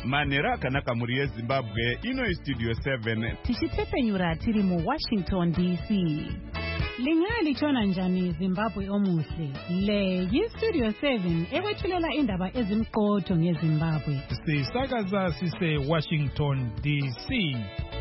Manhero akanaka muri yeZimbabwe ino Studio 7 tichitepenyura tiri mu Washington DC. Lingalitshona njani Zimbabwe omuhle? Le yiStudio 7 ekwethulela indaba ezimqotho ngeZimbabwe. Sisakaza sise Washington DC.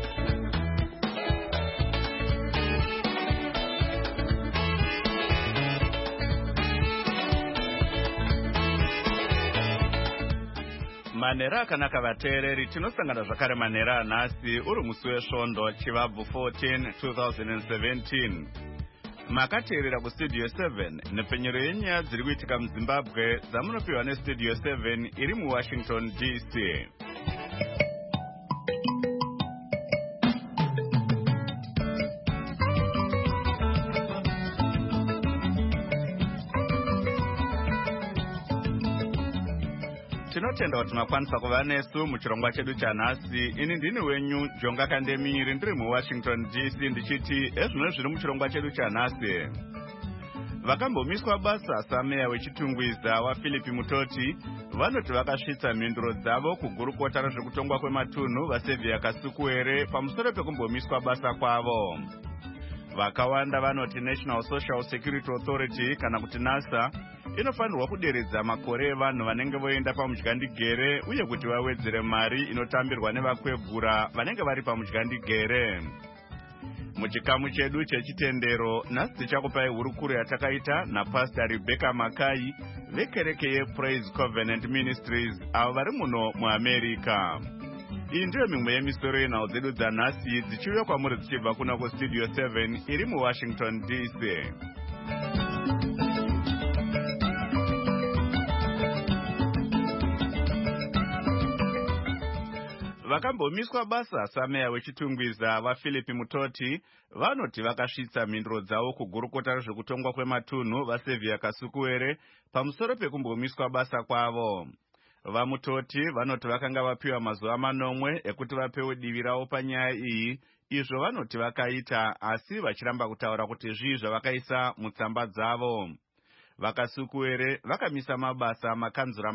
Manhero akanaka vateereri, tinosangana zvakare manhero anhasi uri musi wesvondo Chivabvu 14 2017. Makateerera kuStudio 7 nepenyero yenyaya dziri kuitika muZimbabwe dzamunopiwa neStudio 7 iri muWashington DC. Tinotenda kuti makwanisa kuva nesu muchirongwa chedu chanhasi. Ini ndini wenyu Jonga Kandemiri ndiri muWashington DC ndichiti ezvino zviri muchirongwa chedu chanhasi. Vakambomiswa basa sameya wechitungwiza waPhilip Mutoti vanoti vakasvitsa mhinduro dzavo kugurukota rezvekutongwa kwematunhu vaSevia Kasukuwere pamusoro pekumbomiswa basa kwavo. Vakawanda vanoti National Social Security Authority kana kuti NASA inofanirwa kuderedza makore evanhu vanenge voenda pamudyandegere uye kuti vawedzere mari inotambirwa nevakwegura vanenge vari pamudyandegere. Muchikamu chedu chechitendero nhasi tichakupai hurukuro yatakaita naPastor Rebecca Makai vekereke yePraise Covenant Ministries avo vari muno muAmerica. Iyi ndiyo mimwe yemisoro yenhau dzedu dzanhasi dzichiuya kwamuri dzichibva kuna kuStudio 7 iri muWashington DC. Vakambomiswa basa sameya wechitungwiza vaPhilip Mutoti vanoti vakasvitsa mhinduro dzavo kugurukota rezvekutongwa kwematunhu vaSevia Kasukuwere pamusoro pekumbomiswa basa kwavo. VaMutoti vanoti vakanga vapiwa mazuva 9 ekuti vapewe divi ravo panyaya iyi, izvo vanoti vakaita asi vachiramba kutaura kuti zvii zvavakaisa mutsamba dzavo. VaKasukuwere vakamisa mabasa makanzura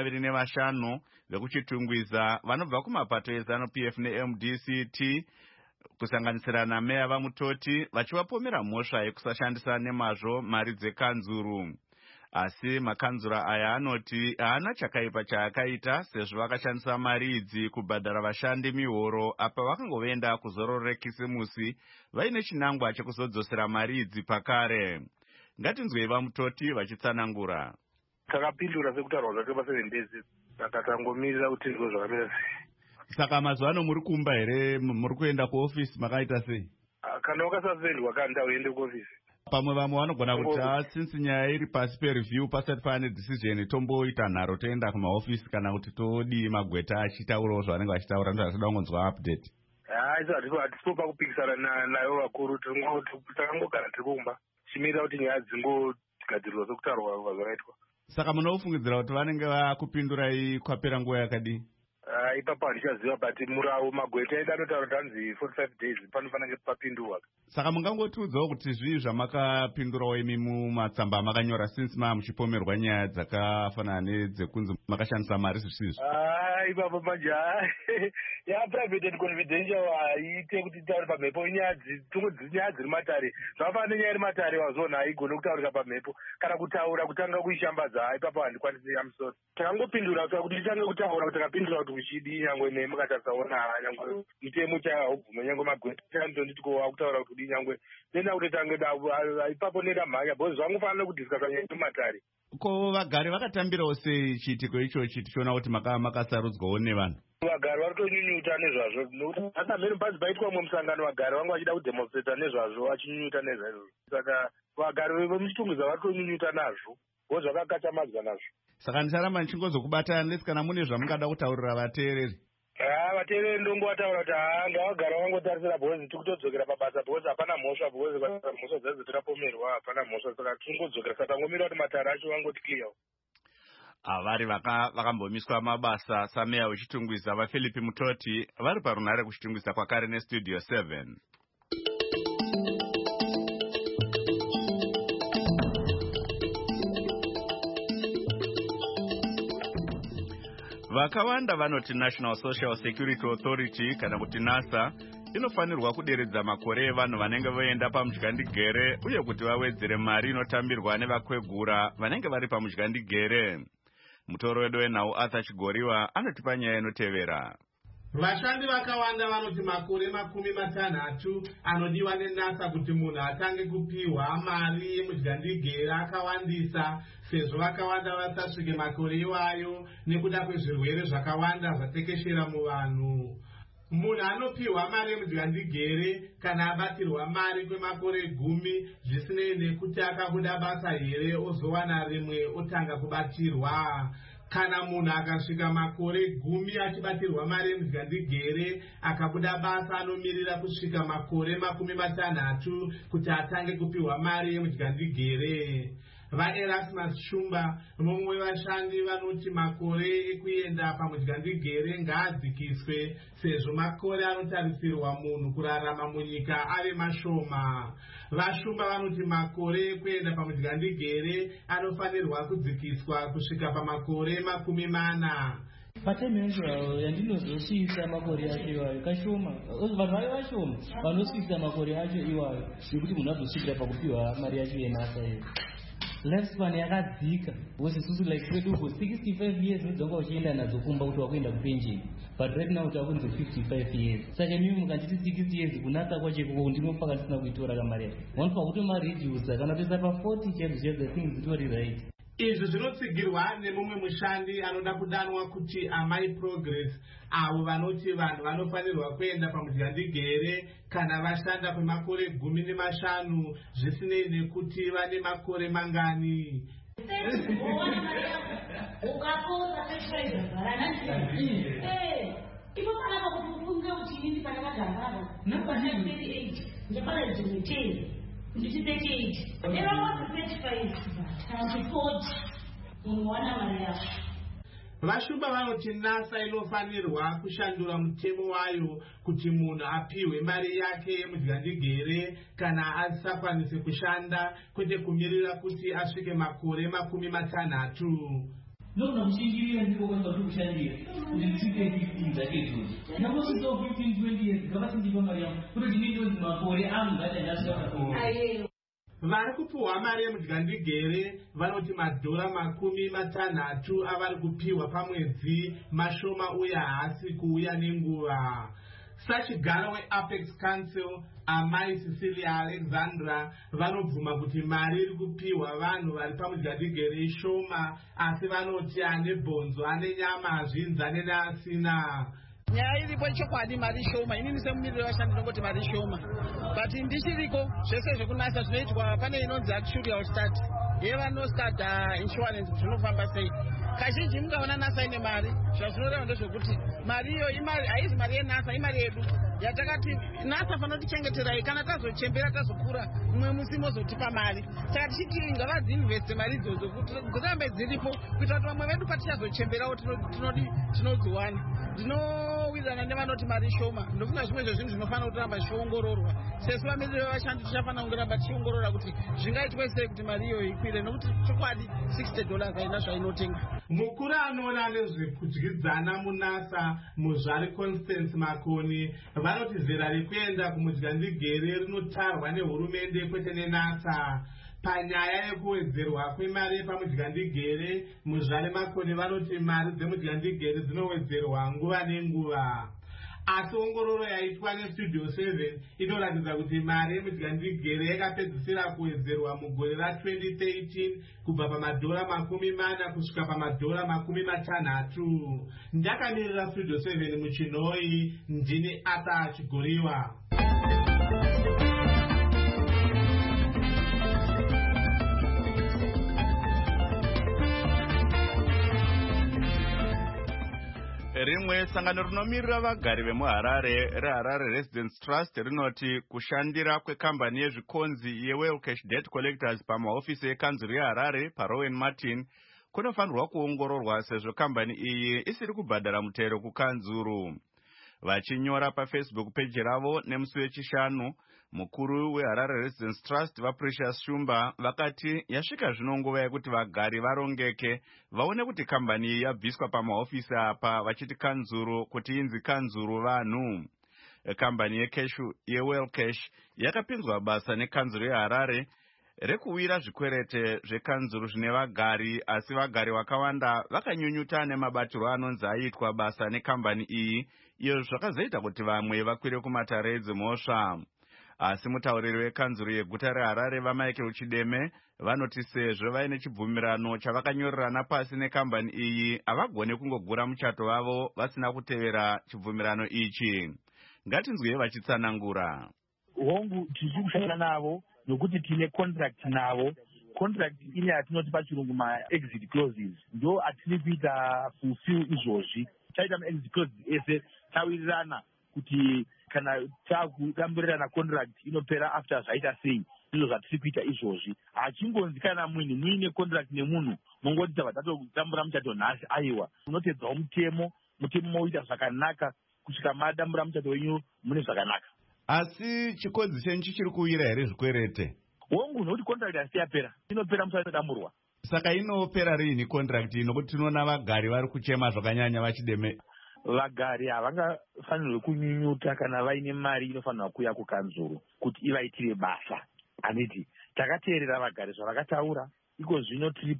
25 vekuchitungwiza vanobva kumapato eZANU-PF neMDCT kusanganisira nameya vaMutoti vachivapomera mhosva yekusashandisa nemazvo mari dzekanzuru. Asi makanzura aya anoti haana chakaipa chaakaita sezvo vakashandisa mari idzi kubhadhara vashandi mihoro apa vakangoenda kuzororera kisimusi vaine chinangwa chekuzodzosera mari idzi pakare. Ngatinzwei vaMutoti vachitsanangura. Takapindura sekutaurwa zvake pa7 days saka tangomirira kuti ndizvo zvakamira. Saka mazuva ano muri kumba here, muri kuenda kuofisi makaita sei? Kana ukasapendwa kanda uende kuofisi. Pamwe vamwe vanogona kuti since nyaya iri pasi pereview pasati pane decision tomboita nharo toenda kumaofisi kana kuti todii magweta achitaurawo zvavanenge vachitaura ndozvatinoda kungonzwa update. Hatisipo pakupikisana nayo vakuru, takangogara tiri kumba chimirira kuti nyaya dzingogadzirirwa sekutaurwa zvakaitwa. Saka munofungidzira kuti vanenge vakupindurai kwapera nguva yakadii? Ipapo handichaziva but murawo magweta edu anotaura kuti hanzi 45 days panofanira papindurwa. Saka mungangotiudzawo kuti zvii zvamakapindurawo imi mumatsamba makanyora since muchipomerwa nyaya dzakafanana nedzekunzi makashandisa mari zvisizvo? Ipapo manje private and confidential haite kuti taure pamhepo nyaya dziri matare. Zvafana nenyaya iri matare wazona haigone kutaurika pamhepo kana kutaura kutanga kuishambadza ipapo handikwanisi. I'm sorry. Takangopindura kuti titange kutaura kuti takapindura kuti uchidi nyangwe nemukatsaona nyangwe mitemo chaobvuma nyangwe magweta chandonditi kutaura kuti nyangwe nenda kuti tange ipapo nenda mhanya because zvangofanira kudhiskasa nyaya matare. Ko vagari vakatambirawo sei chiitiko ichochi tichiona kuti makasarudzwawo nevanhu? Vagari vari kutonyunyuta nezvazvo nokuti asamheri pasi paitwa mumwe musangano vagari vanga vachida kudemonstrata nezvazvo vachinyunyuta nezvazvo. Saka vagari vemuchitungwiza vari kutonyunyuta nazvo vo zvakakachamadzwa nazvo. Saka ndicharamba ndichingozokubatana nesi kana mune zvamungada kutaurira vateereri. Vateereri ndongowataura kuti ngavagara vangotarisira bhozi tikutodzokera pabasa bhozi hapana mhosva bhozi mhosva dzedzo tirapomerwa hapana mhosva saka tingodzokera saka tangomira kuti matare acho vangoti clear. Vari vakambomiswa mabasa sameya wechitungwiza vaPhilip Mutoti vari parunhare kuchitungwiza kwakare neStudio 7. Vakawanda vanoti National Social Security Authority kana kuti NASA inofanirwa kuderedza makore evanhu vanenge voenda pamudyandegere uye kuti vawedzere mari inotambirwa nevakwegura vanenge vari pamudyandegere. Mutoro wedu wenhau Arthur Chigoriwa anotipa nyaya inotevera. Vashandi vakawanda vanoti makore 60 anodiwa neNASA kuti munhu atange kupiwa mari yemudyandegere akawandisa, sezvo vakawanda vasasvike makore iwayo nekuda kwezvirwere zvakawanda zvatekeshera muvanhu. Munhu anopiwa mari yemudyandegere kana abatirwa mari kwemakore 10 zvisinei nekuti akabuda basa here ozowana rimwe otanga kubatirwa. Kana munhu akasvika makore 10 achibatirwa mari yemudyandegere akabuda basa anomirira kusvika makore 60 kuti atange kupiwa mari yemudyandegere. VaErasmus Shumba, mumwe wevashandi, vanoti makore ekuenda pamudyandegere ngaadzikiswe sezvo makore anotarisirwa munhu kurarama munyika ave mashoma. VaShumba vanoti makore ekuenda pamudyandegere anofanirwa kudzikiswa kusvika pamakore 40. Pateme yandinozosvitsa makore acho iwayo kashoma. Vanhu vayo vashoma vanosvitsa makore acho iwayo nekuti munhu azosvikira pakupiwa mari yacho yeNASA iyo. Lifespan yakadzika was isusu like kwedu 65 years nedzonga uchienda nadzo kumba kuti wakuenda kupension, but right now takunze 55 years. Saka mimi mukanditi 60 years kunatsa kwacho kuko ndinopaka ndisina kuitora kamari yacho. Wanofa kuti mareduce kana toisa pa 40 chaidzo things zitori right. Izvi zvinotsigirwa nemumwe mushandi anoda kudanwa kuti Amai Progress, avo vanoti vanhu vanofanirwa kuenda pamudyandegere kana vashanda kwemakore 15 zvisinei nekuti vane makore mangani. VaShumba vanoti NASA inofanirwa kushandura mutemo wayo kuti munhu apiwe mari yake yemudyandegere kana asakwanise kushanda, kwete kumirira kuti asvike makore 60. Nokuna kushingirira ndiko kwenda kushandira nditsike 15 dzake idzodzo. Nakusvika 15-20 years ngavasindipa mari yangu kuti ndinoti makore angu ngati ndasvika. Vari kupiwa mari yemudyandegere vanoti madhora 60 avari kupiwa pamwedzi mashoma uye haasi kuuya nenguva. Sachigaro weApex Council Amai Cecilia Alexandra vanobvuma kuti mari iri kupiwa vanhu vari pamudyandegere shoma, asi vanoti ane bhonzo ane nyama hazvinzane neasina. Nyaya iripo chokwadi mari shoma, inini semumiriri wevashandi ndinongoti mari shoma, but ndichiriko zvese zvekunasa zvinoitwa pane inonzi actuarial study yevanostat insurance zvinofamba sei. Kazhinji mungaona NASA ine mari, zvazvinoreva ndezvekuti mari iyo haizi mari yeNASA, imari yedu yatakati NASA fanira kutichengeterai kana tazochembera tazokura mumwe musi mozotipa mari. Saka tichiti ngavadziinveste mari idzodzo kuti dzirambe dziripo kuitira kuti vamwe vedu patichazochemberawo tinodziwana. Ndinowirirana nevanoti mari shoma, ndofunga zvimwe zvezvinhu zvinofanira kuramba zvichiongororwa. Sesu vamiriri vevashandi tichafanira kuramba tichiongorora kuti zvingaitwe sei kuti mari iyo ikwire, nokuti chokwadi $60 haina zvainotenga. Mukuru anoona nezvekudyidzana muNASA Muzvari Constance Makoni vanoti zera rekuenda kumudyandegere rinotarwa nehurumende kwete neNASA. Panyaya yekuwedzerwa kwemari pamudyandegere, Muzvari Makoni vanoti mari dzemudyandegere dzinowedzerwa nguva nenguva. Asi ongororo yaitwa neStudio 7 inoratidza kuti mari yemudyandegere yakapedzisira kuwedzerwa mugore ra2013 kubva pamadhora 40 kusvika pamadhora 60. Ndakamirira Studio 7 muChinoi, ndini Arthur Chigoriwa. Rimwe sangano rinomirira vagari vemuHarare reHarare Residence Trust rinoti kushandira kwekambani yezvikonzi yeWell Cash Debt Collectors pamahofisi ekanzuru yeHarare paRowan Martin kunofanirwa kuongororwa sezvo kambani iyi isiri kubhadhara mutero kukanzuru. Vachinyora paFacebook page ravo nemusi wechishanu, mukuru weHarare Residence Trust vaPrecious Shumba vakati yasvika zvino nguva yekuti vagari varongeke vaone kuti kambani iyi yabviswa pamahofisi apa, vachiti kanzuru kuti inzi kanzuru vanhu. Kambani yeWell Cash yakapinzwa basa nekanzuru yeHarare rekuwira zvikwerete zvekanzuru zvine vagari, asi vagari vakawanda vakanyunyuta nemabatiro anonzi aitwa basa nekambani iyi, iyo zvakazoita kuti vamwe vakwire kumatare edzimhosva. Asi mutauriri wekanzuru yeguta reHarare vaMichael Chideme vanoti sezvo vaine chibvumirano chavakanyorerana pasi nekambani iyi, havagone kungogura muchato wavo vasina kutevera chibvumirano ichi. Ngatinzwe vachitsanangura. Hongu tichiri kushanda navo nokuti tine contract navo. Contract ine yatinoti pachirungu ma-exit clauses ndo atiri kuita fulfill izvozvi. Taita ma-exit clauses ese tawirirana kuti kana takudamburirana contract inopera after zvaita sei. Ndizvo zvatiri kuita izvozvi. Hachingonzi kana muine contract nemunhu mongoti tabva tatotambura muchato nhasi, aiwa munotedzawo mutemo moita zvakanaka kusvika madambura muchato wenyu mune zvakanaka. Asi chikodzi chenyu chichiri kuwira here zvikwerete? Hongu nokuti contract hasi yapera, inopera musati damburwa. Saka inopera rini contract ino, kuti tinoona vagari vari kuchema zvakanyanya vachideme? Vagari havangafanirwe kunyunyuta kana vaine mari inofanirwa kuuya kukanzuru kuti ivaitire basa. Handiti takateerera vagari zvavakataura, iko zvino tiri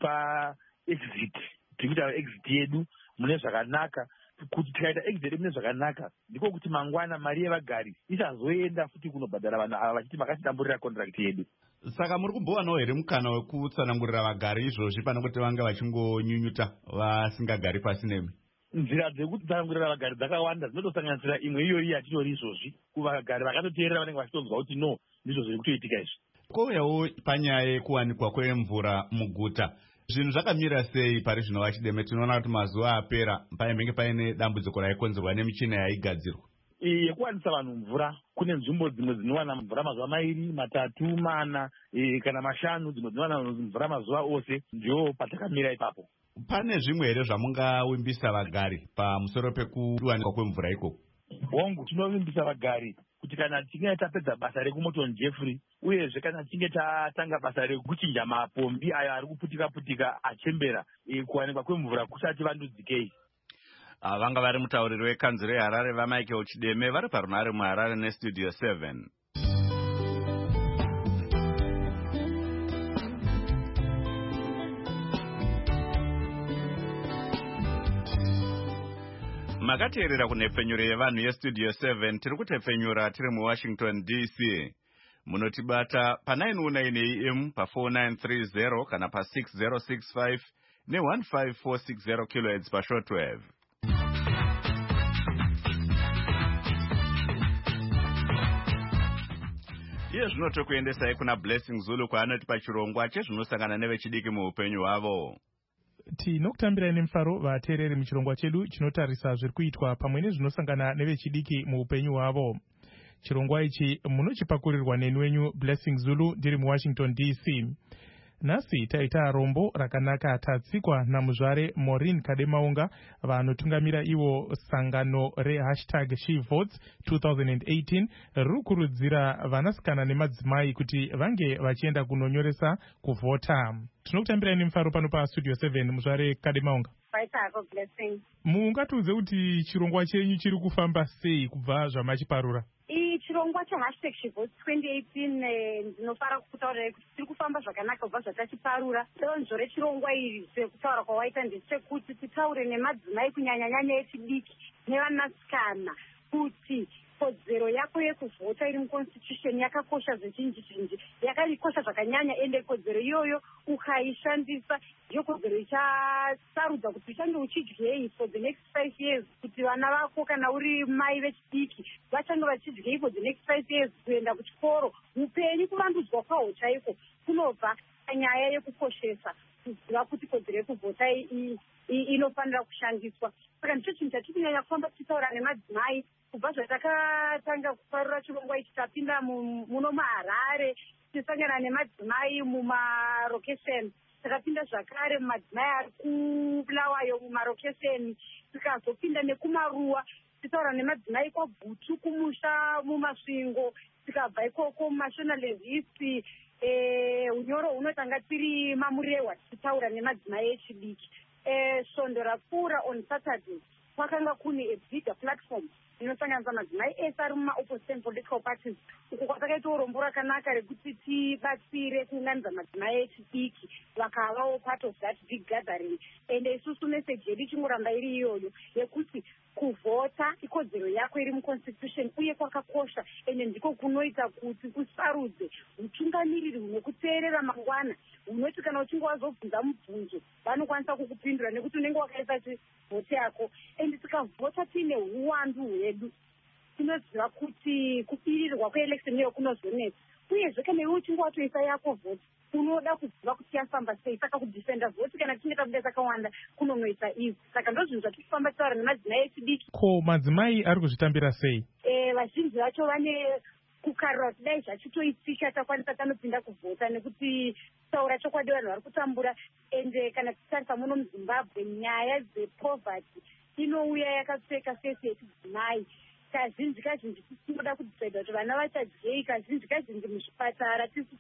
paexit, tiri kuita exit yedu mune zvakanaka. Kuti tikaita exit yedu mune zvakanaka ndiko kuti mangwana mari yevagari ichazoenda futi kunobhadhara vanhu ava vachiti makatidamburira contract yedu. Saka muri kumbowanawo here mukana wekutsanangurira vagari izvozvi pane kuti vange vachingonyunyuta vasingagari pasi nemi? Nzira dzekutsanangurira vagari dzakawanda, dzinotosanganisira imwe iyoyi yatitori izvozvi. Kuvagari vakatoteerera vanenge vachitonzwa kuti no, ndizvo zviri kutoitika izvi. Kouyawo panyaya yekuwanikwa kwemvura muguta, zvinhu zvakamira sei pari zvino vachideme? Tinoona kuti mazuva apera painenge paine dambudziko raikonzerwa nemichina yaigadzirwa yekuwanisa vanhu mvura. Kune nzvimbo dzimwe dzinowana mvura mazuva mairi, matatu, mana kana mashanu, dzimwe dzinowana mvura mazuva ose. Ndio patakamira ipapo. Pane zvimwe here zvamungawimbisa vagari pamusoro pekuwanikwa kwemvura ikoko? Hongu tinovimbisa vagari kuti kana tinge tapedza basa rekuMorton Jeffrey, uyezve kana tinge tatanga basa rekuchinja mapombi ayo ari kuputika achembera, kuwanikwa kwemvura kusati vandudzikei. Vanga vari mutauriri wekanzuro yeHarare vaMichael Chideme vari parunhare muHarare neStudio 7. Makateerera kunhepfenyuro yevanhu yeStudio 7. Tiri kutepfenyura tiri muWashington DC. Munotibata pa919 AM pa4930 kana pa6065 ne15460 kHz pashortwave. Iye zvino tokuendesai kuna Blessing Zulu kwaanoti pachirongwa chezvinosangana nevechidiki muupenyu hwavo. Tinokutambirai nemufaro vateereri muchirongwa chedu chinotarisa zviri kuitwa pamwe nezvinosangana nevechidiki muupenyu hwavo. Chirongwa ichi munochipakurirwa neni wenyu Blessing Zulu ndiri muWashington DC. Nhasi taita rombo rakanaka tatsikwa namuzvare Maureen Kademaunga vanotungamira ivo sangano #SheVotes 2018 riri kurudzira vanasikana nemadzimai kuti vange vachienda kunonyoresa kuvhota. Tinokutambirai nemufaro pano paStudio 7 muzvare Kademaunga. Mungatiudze kuti chirongwa chenyu chiri kufamba sei kubva zvamachiparura? Chirongwa #SheVotes 2018 ndinofara kutaura kuti tiri kufamba zvakanaka kubva zvatachiparura. Donzvo rechirongwa iri sekutaura kwawaita ndechekuti titaure nemadzimai kunyanyanyanya echidiki nevanasikana kuti kodzero yako yekuvhota iri muconstitution yakakosha zvechinji yakakosha zvakanyanya, ende kodzero iyoyo ukaishandisa ndiyo kodzero ichasarudza kuti uchange uchidyei for the next 5 years, kuti vana vako kana uri mai vechidiki vachange vachidyei for the next 5 years, kuenda kuchikoro, upenyu kuvandudzwa kwaho chaiko kunobva panyaya yekukoshesa kuziva kuti kodzero yekuvhota inofanira kushandiswa. Saka ndicho chinhu chatiri kunyanya kufamba tichitaura nemadzimai kubva zvatakatanga kuparura chirongwa ichi. Tapinda muno muHarare tisangana nemadzimai mumarokesheni, takapinda zvakare mumadzimai ari kuBulawayo mumarokesheni, tikazopinda nekumaruwa tichitaura nemadzimai kwagutu kumusha mumasvingo, tikabva ikoko mumashonalerhisi unyoro hunotanga tiri mamurehwa tichitaura nemadzimai echidiki. Svondo rapfuura on Saturday kwakanga kune a bigger platform inosanganisa madzimai ese ari muma-opposition political parties, uko kwatakaita urombo rakanaka rekuti tibatsire kuunganidza madzimai echidiki vakavawo part of that big gathering. Ende isusu meseji yedu ichingoramba iri iyoyo yekuti kuvhota ikodzero yako iri muconstitution uye kwakakosha, ende ndiko kunoita kuti kusarudze utungamiriri hunokuteerera mangwana, hunoti kana uchinge wazobvunza mubvunzo vanokwanisa kukupindura nekuti unenge wakaisa chivhoti yako. Ende tikavhota tiine uwandu hwedu tinoziva kuti kubirirwa kweelection iyo kunozonetsa, uyezve kana iwe uchinge watoisa yako vhoti unoda kuziva kuti yafamba sei, saka kudhifenda vhoti kana tichinge tabuda takawanda kunonoita ivo. Saka ndo zvinhu zvatirikufamba taura nemadzimai echidiki. Ko madzimai ari kuzvitambira sei? Vazhinji vacho vane kukarira kuti dai zvachitoitika takwanisa tanopinda kuvhota, nekuti taura chokwadi vanhu vari kutambura. Ende kana tichitarisa muno muZimbabwe nyaya dzepoverty inouya yakapfeka fesi yechidzimai. Kazhinji tinoda kudecida kuti vana vachadyei, kazhinji muzvipatara tisi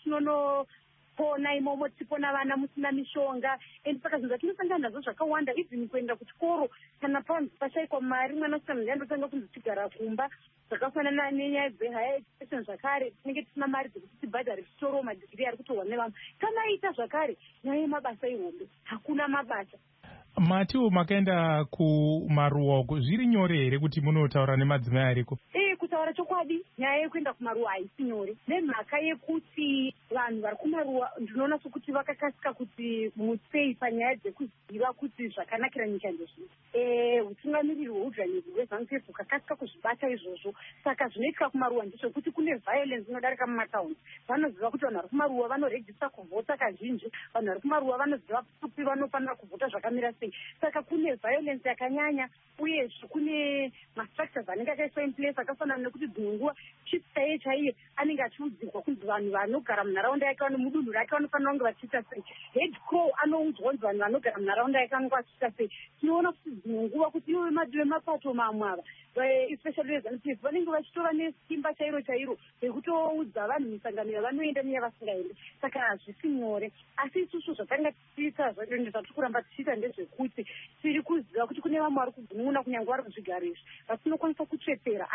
tinonopona imomo, tipona vana musina mishonga. Ende saka zvinhu zvatinosangana nazvo zvakawanda, even kuenda kuchikoro kana panzi pashayikwa mari mwana usikana ndiyandotanga kunzi tigara kumba. Zvakafanana nenyaya dzehigher education zvakare, tinenge tisina mari dzekuti tibhadhare zvitoro madhigiri ari kutorwa nevamwe. Kana aita zvakare nyaya yemabasa ihombe, hakuna mabasa. Matiwo makaenda kumaruwa uko, zviri nyore here kuti munotaura nemadzimai ariko? Kutaura chokwadi nyaya yekuenda kumaruwa haisi nyore, nemhaka yekuti vanhu vari kumaruwa ndinoona sokuti vakakasika kuti mutsei panyaya dzekuziva kuti zvakanakira nyika ndezvino. Utungamiriri hweudyanisi hweZANU-PF hukakasika kuzvibata izvozvo. Saka zvinoitika kumaruwa ndezvekuti kune violence inodarika mumataundi. Vanoziva kuti vanhu vari kumaruwa vanorejista kuvhota kazhinji, vanhu vari kumaruwa vanoziva kuti vanofanira kuvhota zvakamira sei. Saka kune violence yakanyanya, uyezve kune mastructures anenge akaiswa in place akafanana nekuti dzimwe nguva chief chaiye anenge achiudzirwa kunzi vanhu vanogara munharaunda yake mudunhu rake vanofanira kunge vachiita sei. Head crow anoudzwa kunzi vanhu vanogara munharaunda yake vanenge vachiita sei. Tinoona kuti dzimwe nguva kuti ivo vemapato mamwe ava especially veZANU-PF vanenge vachitora nesimba chairo rekutoudza vanhu misangano yavanoenda neyavasingaendi. Saka hazvisi nyore, asi isusu zvatanga tichiita zvaende zvatiri kuramba tichiita ndezvekuti tiri kuziva kuti kune vamwe vari kugununa kunyange vari kuzvigara izvi vatinokwanisa kutsvetsera.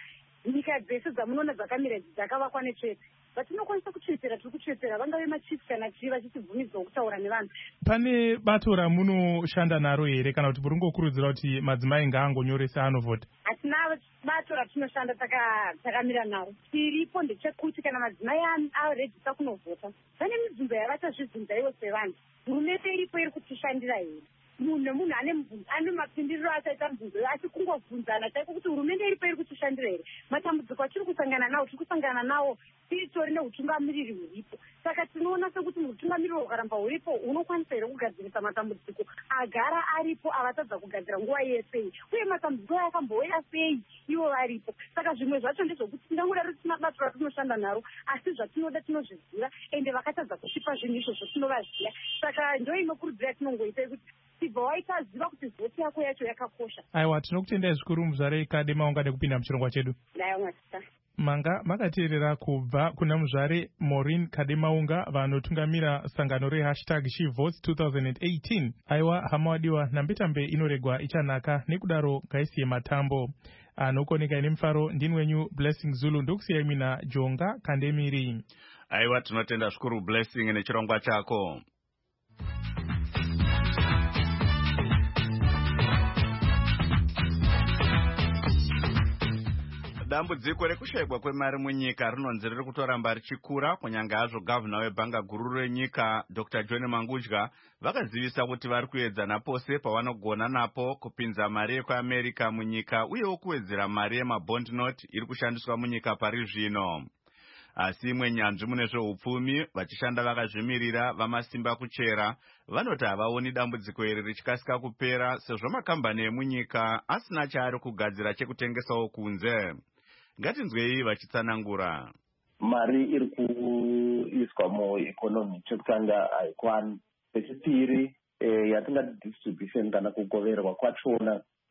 Nyika dzese dzamunoona dzakamira idzi dzakavakwa netsvete, vatinokwanisa kutsvetsera, tiri kutsvetsera vangave machiefs kana chii vachitibvumidzwa kutaura nevanhu. Pane bato ramunoshanda naro here kana kuti muri ngokurudzira kuti madzimai ngaangonyoresa anovhota? Hatina bato ratinoshanda takamira naro. Tiripo ndechekuti kana madzimai arejista kunovhota vane mibvunzo yavachazvibvunza ivo sevanhu. Hurumende iripo iri kutishandira here? Munhu nemunhu ane mapindiriro achaita mubvunzo, asi kungovhunzana chaiko kuti hurumende iripo iri kutishandira here. Matambudziko atiri kusangana nawo titori neutungamiriri huripo. Saka tinoona sekuti utungamiriri ukaramba huripo unokwanisa here kugadzirisa matambudziko agara aripo avatadza kugadzira nguva yesei, uye matambudziko akambouya sei ivo varipo. Saka zvimwe zvacho ndezvokuti tingangodaro tisina bato ratinoshanda naro, asi zvatinoda tinozviziva, ende vakatadza kusvipa zvinhu izvozvo tinovaziva. Saka ndo inokurudzira tinongoita yekuti tibva waita ziva kuti vhoti yako yacho yakakosha. Aiwa, tinokutendai zvikuru muzvare Kademaunga nekupinda muchirongwa chedu. Ndayamwatisa. Manga makateerera kubva kuna muzvare Maureen Kademaunga vanotungamira sangano #SheVotes2018. Aiwa hama wadiwa, nambetambe inoregwa ichanaka, nekudaro ngaisiye matambo. Anokoneka ine mufaro ndini wenyu Blessing Zulu, ndokusiyai mina Jonga Kandemiri. Aiwa, tinotenda zvikuru Blessing nechirongwa chako. Dambudziko rekushayikwa kwemari munyika rinonzi riri kutoramba richikura, kunyange hazvo gavhuna webhanga guru renyika Dr. John Mangudya vakazivisa kuti vari kuedza napose pavanogona napo kupinza mari yekuAmerica munyika, uyewo kuwedzera mari yemabond note iri kushandiswa munyika pari zvino. Asi imwe nyanzvi mune zveupfumi vachishanda vakazvimirira vamasimba kuchera vanoti havaoni dambudziko iri richikasika kupera, sezvo makambani emunyika asina chaari kugadzira chekutengesawo kunze. Ngatinzwei vachitsanangura. Mari iri kuiswa mueconomy, chekutanga haikwani. Chechipiri yatingati distribution kana kugoverwa kwachona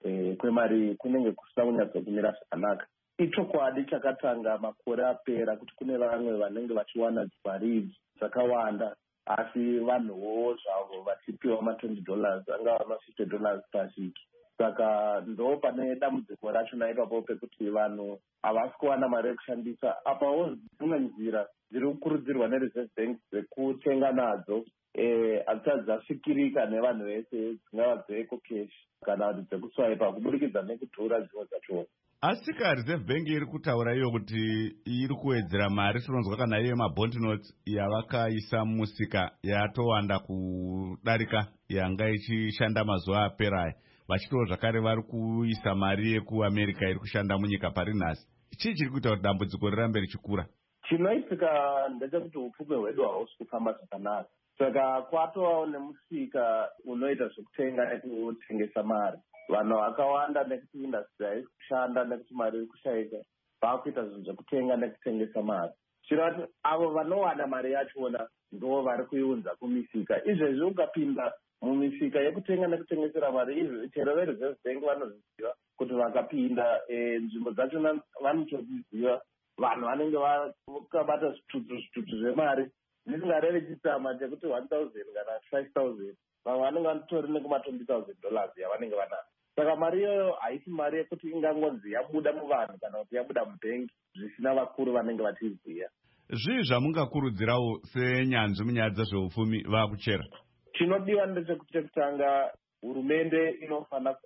kwemari kunenge kusina kunyatsokumira zvakanaka. Ichokwadi chakatanga makore apera kuti kune vamwe vanenge vachiwana mari dzakawanda asi vanhuwo zvavo vachipiwa $20 angava $50 pavhiki. Saka ndo pane dambudziko rachona ipapo pekuti vanhu havasi kuwana mari yekushandisa. Apawo dzimwe nzira dziri kukurudzirwa nereserve bank dzekutenga nadzo hadzisati dzasvikirika nevanhu vese, dzingava dzeecocash kana kuti dzekuswaipa kuburikidza nekudhura dzimwe dzachona. Asi kareserve bank iri kutaura iyo kuti iri kuwedzera mari, tinonzwa kana iyo mabond notes yavakaisa mumusika yatowanda kudarika yanga ichishanda mazuva apera, vachitoo zvakare vari kuisa mari yekuamerica iri kushanda munyika pari nhasi. Chii chiri kuita kuti dambudziko rirambe richikura? Chinoitika ndechekuti upfumi hwedu hausi kufamba zvakanaka. Saka kwatovawo nemusika unoita zvekutenga nekutengesa mari. Vanhu vakawanda nekuti industry haisi kushanda nekuti mari iri kushaika, vakuita zvinhu zvekutenga nekutengesa mari. Zvirati avo vanowana mari yachona ndo vari kuiunza kumisika. Izvezvi ukapinda mumisika yekutenga nekutengesera mari, izvi chero vereserve bank vanozviziva kuti vakapinda nzvimbo dzachona vanotodziziva. Vanhu vanenge vakabata zvitutu zvemari zvisingarevi chitsama chekuti 1,000 kana 5,000. Vamwe vanenge vatori nekuma$20,000 yavanenge vanayo. Saka mari iyoyo haisi mari yekuti ingangonzi yabuda muvanhu kana kuti yabuda mubhengi zvisina vakuru vanenge vachiziva. Zvii zvamungakurudzirawo senyanzvi munyaya dzezveupfumi vakuchera? Chinodiwa ndechekuti chekutanga hurumende inofanira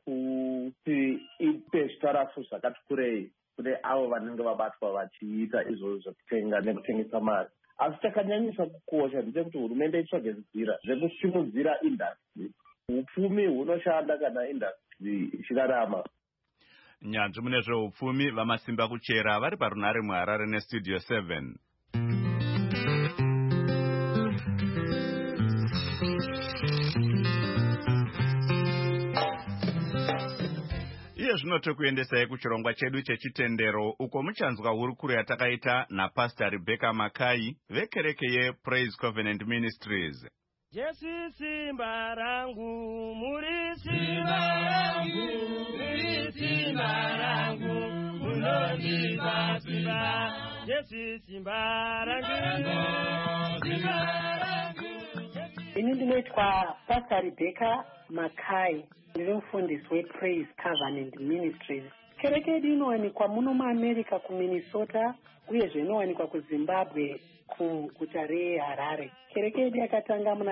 kuti ipe zvitarafu zvakati kurei kune avo vanenge vabatwa vachiita izvozvo zvekutenga nekutengesa mari. Asi chakanyanyisa kukosha ndechekuti hurumende itsvage nzira zvekusimudzira industry. Upfumi hunoshanda kana industry ichirarama. Nyanzvi mune zveupfumi vamasimba kuchera vari parunare muHarare nestudio 7. Iye zvino tokuendesai kuchirongwa chedu chechitendero uko muchanzwa hurukuro yatakaita naPastor Rebecca Makai vekereke yePraise Covenant Ministries. Jesu simba rangu, muri simba rangu, muri simba rangu, munondibatsira. Jesu simba rangu, simba rangu. Ini ndinoitwa Pastor Rebecca Makai, ndiri mufundisi wePraise Covenant Ministries. Kereke yedu inowanikwa muno muAmerica kuMinnesota, uyezve inowanikwa kuZimbabwe kuguta reHarare. Kereke yedu yakatanga muna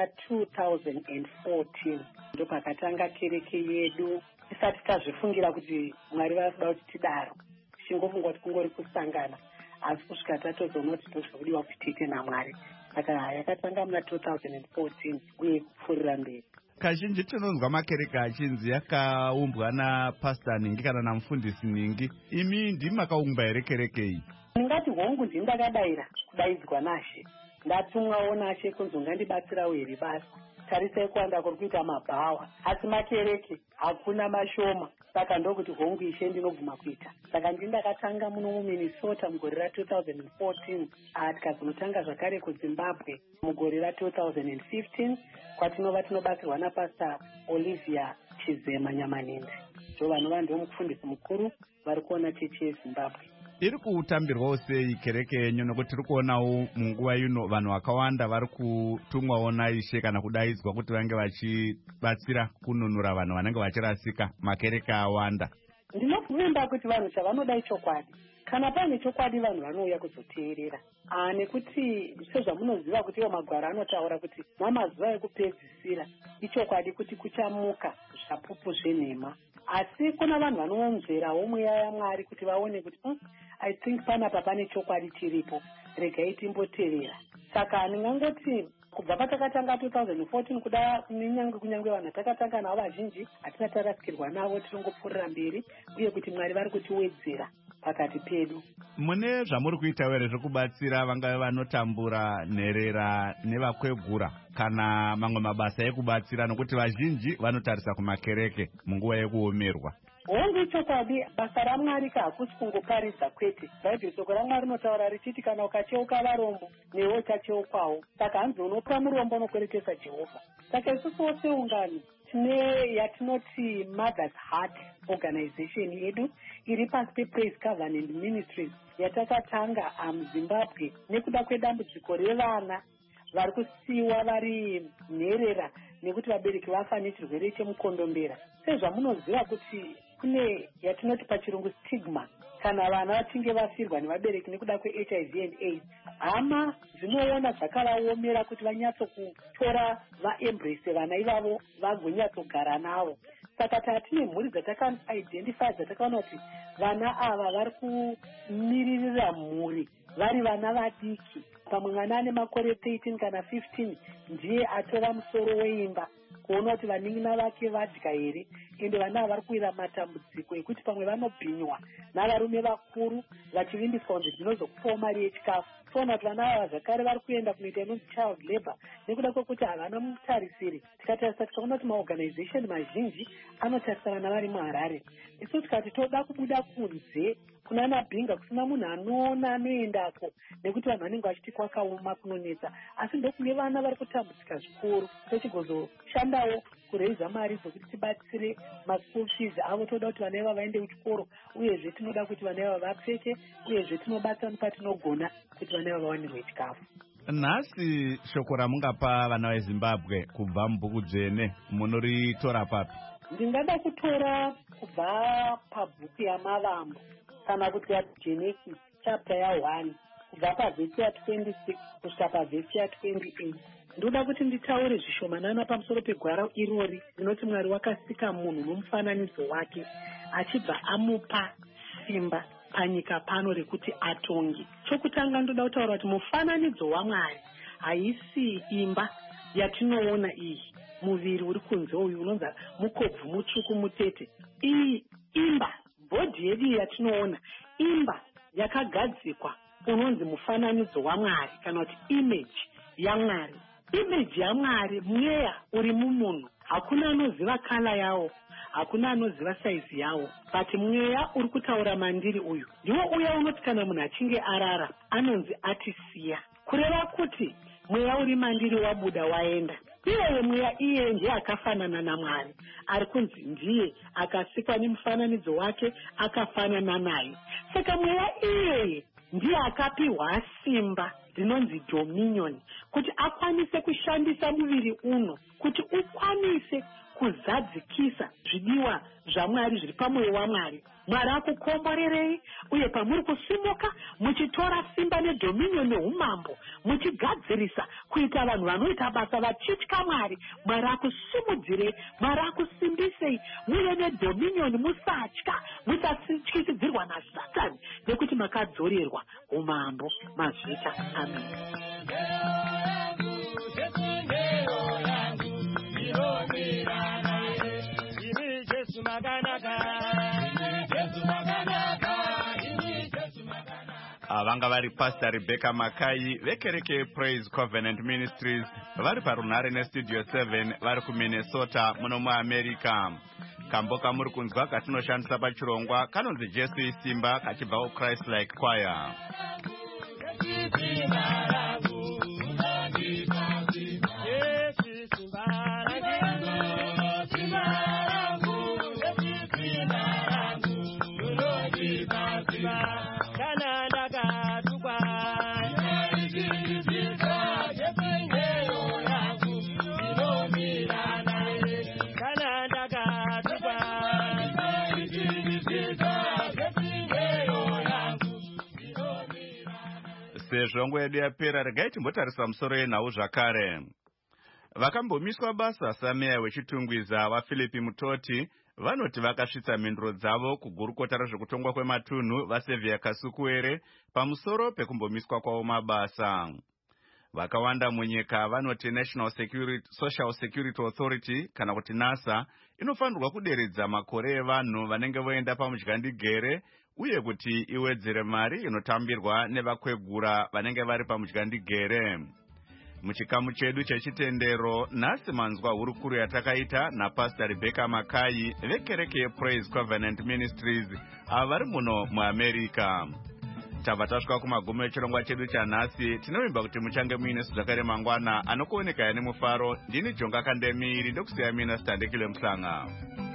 2014. Ndo pakatanga kereke yedu. Tisati tazvifungira kuti Mwari varikuda kuti tidaro. Tichingofunga kuti kungori kusangana. Asi kusvika tatozonoti tozvodiwa kuti tiite naMwari. Saka yakatanga muna 2014 uye kupfuurira mberi. Kazhinji tinonzwa makereke achinzi yakaumbwa naPastor Ningi kana namufundisi Ningi. Imi ndimi makaumba here kereke iyi? Ndingati hongu ndini ndakadayira kudaidzwa naShe. Ndatumwawo naShe kunzi ungandibatsirawo here basa. Tarisai kuwanda kuri kuita mabhawa. Asi makereke hakuna mashoma. Saka ndokuti hongu Ishe ndinobvuma kuita. Saka ndini ndakatanga muno muMinnesota mugore ra2014. Tikazonotanga zvakare kuZimbabwe mugore ra2015. Kwatinova tinobatsirwa naPastor Olivia Chizema Nyamanindi. Ndo vanova ndiwo mufundisi mukuru vari kuona chechi yeZimbabwe. Iri kutambirwawo sei kereke yenyu, nokuti tiri kuonawo munguva ino vanhu vakawanda vari kutumwawo naIshe kana kudaidzwa kuti vange vachibatsira kununura vanhu vanenge vachirasika. Makereke awanda. Ndinofunda kuti vanhu chavanoda ichokwadi. Kana pane chokwadi vanhu vanouya kuzoteerera. Nekuti sezvamunoziva kuti iwo magwaro anotaura kuti mamazuva ekupedzisira ichokwadi kuti kuchamuka zvapupu zvenhema. Asi kuna vanhu vanoonzverawo mweya yaMwari kuti vaone kuti I think panapa pane chokwadi chiripo, regai timboteerera. Saka ndingangoti kubva patakatanga 2014 kuda kunyangwe vanhu takatanga navo vazhinji hatina tarasikirwa navo, tinongopfuurira mberi uye kuti Mwari vari kutiwedzera pakati pedu. Mune zvamuri kuita here zvekubatsira vangave vanotambura, nherera nevakwegura kana mamwe mabasa ekubatsira, nokuti vazhinji vanotarisa kumakereke munguva yekuomerwa? Hongu ichokwadi, basa raMwari hakusi kungoparidza kwete. Bhaibheri shoko raMwari rinotaura richiti kana ukacheuka varombo newe uchacheukawo. Saka hanzi unopa murombo unokweretesa Jehovha. Saka isusuwo seungano tine yatinoti Mother's Heart organization yedu iri pasi pePraise Covenant Ministries yatakatanga muZimbabwe nekuda kwedambudziko revana vari kusiyiwa vari nherera nekuti vabereki vafa nechirwere chemukondombera. Sezvamunoziva kuti kune yatinoti pachirungu stigma kana vana vachinge vafirwa nevabereki nekuda kweHIV and AIDS, hama zvinoona zvakavaomera kuti vanyatsokutora vaembrace vana ivavo vagonyatogara navo. Saka tatine mhuri dzataka-identify dzatakaona kuti vana ava vari kumiririra mhuri vari vana vadiki. Pamwe mwana ane makore 13 kana 15 ndiye atora musoro weimba kuona kuti vanin'ina vake vadya here, ende vana ava vari kuwira matambudziko ekuti pamwe vanobhinywa navarume vakuru vachivimbiswa kunzi zvinozokupawo mari yechikafu. Toona kuti vana ava zvakare vari kuenda kunoita inonzi child labor nekuda kwekuti havana mutarisiri. Tikatarisa tikaona kuti maorganization mazhinji anotarisa vana vari muHarare. Isu tikati toda kubuda kunze kunana Bhinga kusina munhu anoona anoendako nekuti vanhu vanenge vachiti kwakaoma kunonetsa, asi ndokune vana vari kutambudzika zvikuru. Tochigozoshandawo kureiza mari dzokuti tibatsire maschool fees avo. Toda kuti vana ivava vaende kuchikoro, uyezve tinoda kuti vana ivava vapfeke, uyezve tinobatsa patinogona kuti vana ivava vawanirwe chikafu. Nhasi shoko ramungapa vana veZimbabwe kubva mubhuku dzvene munoritora papi? Ndingada kutora kubva pabhuku yaMavambo kana kuti yaGenesi chapter ya1 kubva pavhesi ya26 kusvika pavhesi ya28. Ndoda kuti nditaure zvishomanana pamusoro pegwara irori rinoti Mwari wakasika munhu nomufananidzo wake achibva amupa simba panyika pano rekuti atonge. Chokutanga ndoda kutaura kuti mufananidzo waMwari haisi imba yatinoona iyi, muviri uri kunze uyu unonzi mukobvu mutsvuku mutete. Iyi imba, bhodhi yedu yatinoona, imba yakagadzikwa unonzi mufananidzo waMwari kana kuti image yaMwari. Image yaMwari mweya uri mumunhu. Hakuna anoziva kala yawo, hakuna anoziva saizi yawo, but mweya uri kutaura mandiri uyu ndiwo uya unoti kana munhu achinge arara anonzi atisiya, kureva kuti mweya uri mandiri wabuda waenda. Iyeye mweya iye ndiye akafanana naMwari, ari kunzi ndiye akasikwa nemufananidzo wake akafanana naye. Saka mweya iyeye ndiye akapiwa simba rinonzi dominion kuti akwanise kushandisa muviri uno kuti ukwanise kuzadzikisa zvidiwa zvaMwari zviri pamwoyo waMwari. Mwari akukomborerei, uye pamuri kusimuka muchitora simba nedominion neumambo muchigadzirisa kuita vanhu vanoita basa vachitya Mwari. Mwari akusimudzirei, Mwari akusimbisei muve nedominion, musatya, musatyisidzirwa naSatani nekuti makadzorerwa umambo. Mazvita. Amen. Vanga vari Pastor Rebecca Makai vekereke Praise Covenant Ministries vari parunhare nestudio 7 vari kuMinnesota muno muAmerica. Kambo kamuri kunzwa katinoshandisa pachirongwa kanonzi Jesu isimba kachibva Christ Like Choir. Sezvongo yedu yapera, regai timbotarisa musoro yenhau zvakare. Vakambomiswa basa sameya wechitungwiza waFilipi Mutoti vanoti vakasvitsa mhinduro dzavo kugurukota rezvekutongwa kwematunhu vaSevia Kasukuwere pamusoro pekumbomiswa kwavo mabasa. Vakawanda munyika vanoti National Social Security Authority kana kuti NASA inofanirwa kuderedza makore evanhu vanenge voenda pamudyandigere uye kuti iwedzere mari inotambirwa nevakwegura vanenge vari pamudyandigere. Muchikamu chedu chechitendero nhasi manzwa hurukuru yatakaita naPastor Rebecca Makai vekereke Praise Covenant Ministries ava vari muno muAmerica. tabva tasvika kumagumo echirongwa chedu chanhasi. Tinovimba kuti muchange muine zvakare mangwana anokuonekai nemufaro. Ndini Jonga Kandemiri ndokusiya mina Standekile Muhlanga.